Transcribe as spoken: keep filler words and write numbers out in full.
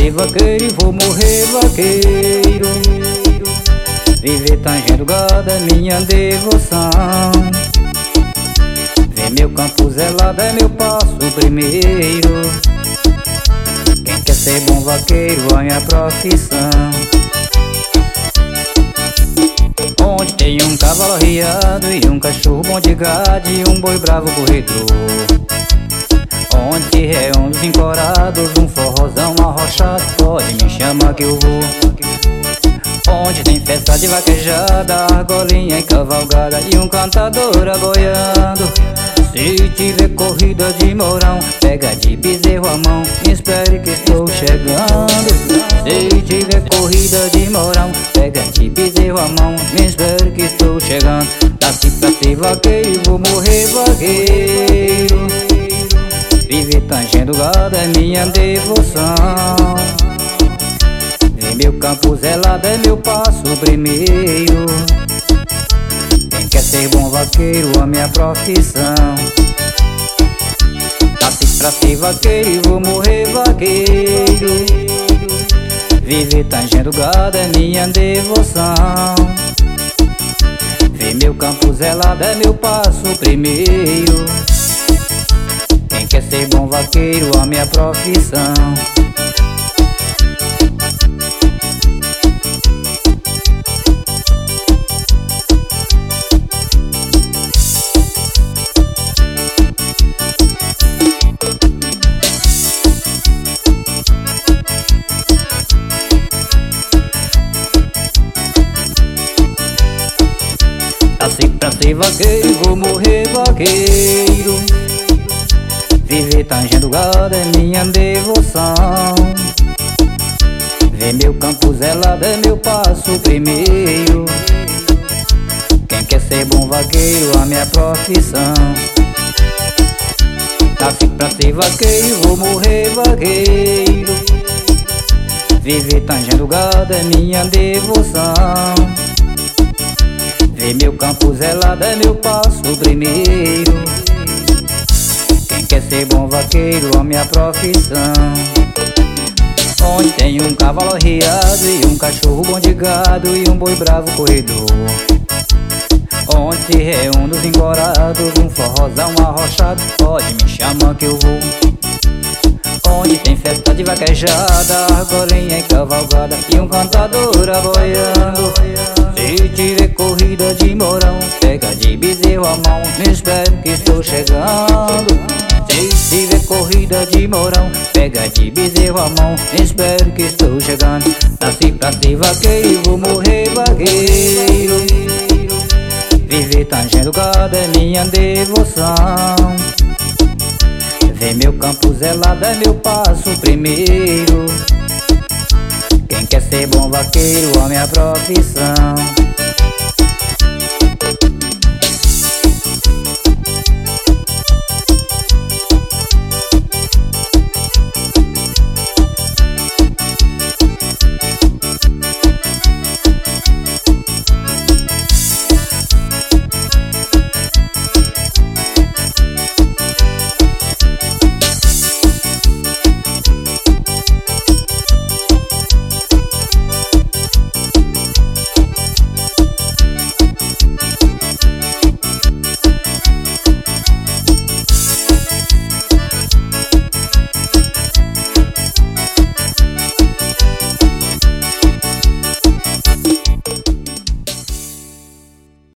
ser vaqueiro e vou morrer vaqueiro. Viver tangendo gado é minha devoção. Ver meu campo zelado é meu passo primeiro. Quem quer ser bom vaqueiro é minha profissão. Onde tem um cavalo arriado e um cachorro bom de gado e um boi bravo corredor. Onde se reúne os encorados, um forrozão arrochado, pode me chamar que eu vou. Onde tem festa de vaquejada, argolinha e cavalgada e um cantador aboiando. Se tiver corrida de mourão, pega de bezerro a mão, me espere que estou chegando. Se tiver corrida de mourão, pega de bezerro a mão, me espere que estou chegando. Nasci pra ser vaqueiro, vou morrer vaqueiro. Viver tangendo gado é minha devoção. Ver meu campo zelado é meu passo primeiro. Quem quer ser bom vaqueiro é minha profissão. Nasci pra ser vaqueiro e vou morrer vaqueiro. Viver tangendo gado é minha devoção. Ver meu campo zelado é meu passo primeiro. Quem quer ser bom vaqueiro é minha profissão. Nasci pra ser vaqueiro, vou morrer vaqueiro. Viver tangendo gado é minha devoção. Ver meu campo zelado é meu passo primeiro. Quem quer ser bom vaqueiro é minha profissão. Nasci pra ser vaqueiro, vou morrer vaqueiro. Viver tangendo gado é minha devoção. Ver meu campo zelado é meu passo primeiro. Quem quer ser bom vaqueiro é minha profissão. Onde tem um cavalo arriado e um cachorro bom de gado e um boi bravo corredor. Onde se reúne os encorados, um forrozão arrochado, pode me chamar que eu vou. Onde tem festa de vaquejada, argolinha e cavalgada e um cantador aboiando. Se tiver corrida de mourão, pega de bezerro a mão, me espere que estou chegando. Se tiver corrida de mourão, pega de bezerro a mão, me espere que estou chegando. Nasci pra ser vaqueiro, vou morrer vaqueiro. Viver tangendo gado é minha devoção. Ver meu campo zelado é meu passo primeiro. Quem quer ser bom vaqueiro é minha profissão.